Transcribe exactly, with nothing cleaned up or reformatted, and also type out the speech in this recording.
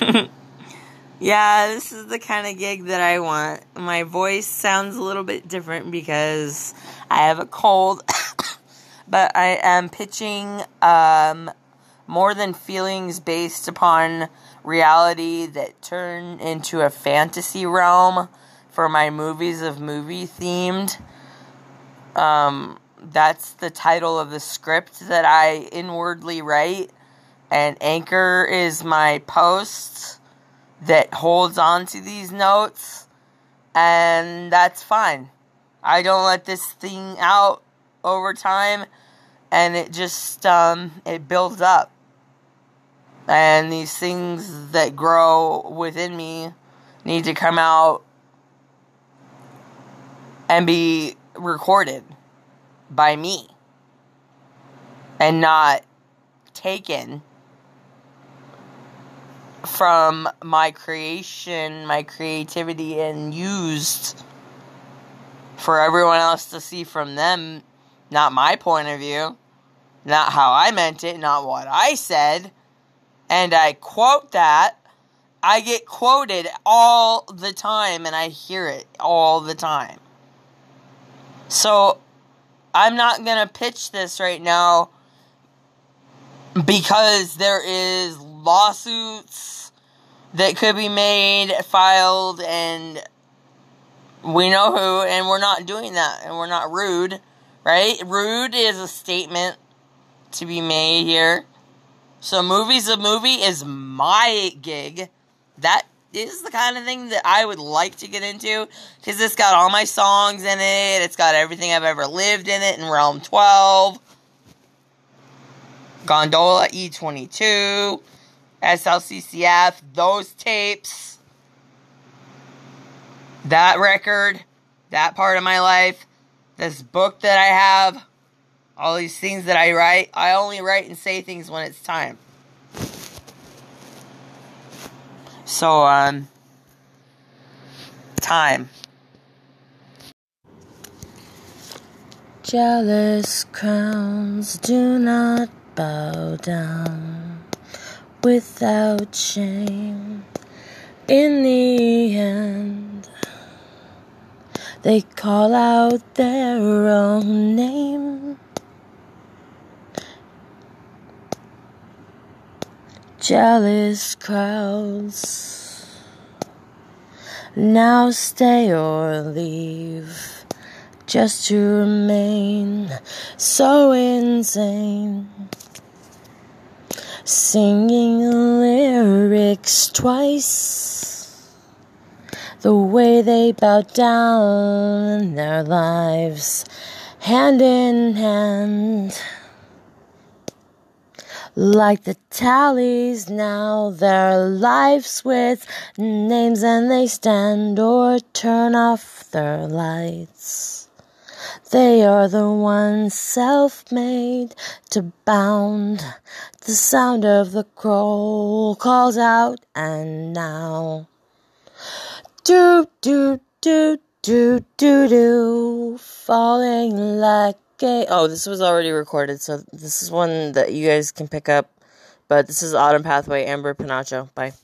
Yeah, this is the kind of gig that I want. My voice sounds a little bit different because I have a cold, but I am pitching um, more than feelings based upon reality that turn into a fantasy realm for my movies of movie themed. Um, that's the title of the script that I inwardly write, and Anchor is my post that holds on to these notes, and that's fine. I don't let this thing out over time, and it just, um, it builds up. And these things that grow within me need to come out and be recorded by me, and not taken from my creation, my creativity, and used for everyone else to see from them, not my point of view, not how I meant it, not what I said. And I quote that. I get quoted all the time, and I hear it all the time. So, I'm not going to pitch this right now because there is lawsuits that could be made, filed, and we know who, and we're not doing that, and we're not rude, right? Rude is a statement to be made here. So Movies of Movie is my gig. That is the kind of thing that I would like to get into, because it's got all my songs in it, it's got everything I've ever lived in it in Realm twelve, Gondola E twenty-two, S L C C F, those tapes, that record, that part of my life, this book that I have, all these things that I write. I only write and say things when it's time. So, um, time. Jealous crowns do not bow down without shame. In the end, they call out their own name. Jealous crowds now stay or leave, just to remain so insane, singing lyrics twice, the way they bow down in their lives, hand in hand. Like the tallies now, their lives with names, and they stand or turn off their lights. They are the ones self-made to bound. The sound of the crow calls out, and now. Do, do, do, do, do, do, falling like a... Oh, this was already recorded, so this is one that you guys can pick up. But this is Autumn Pathway, Amber Pinacho. Bye.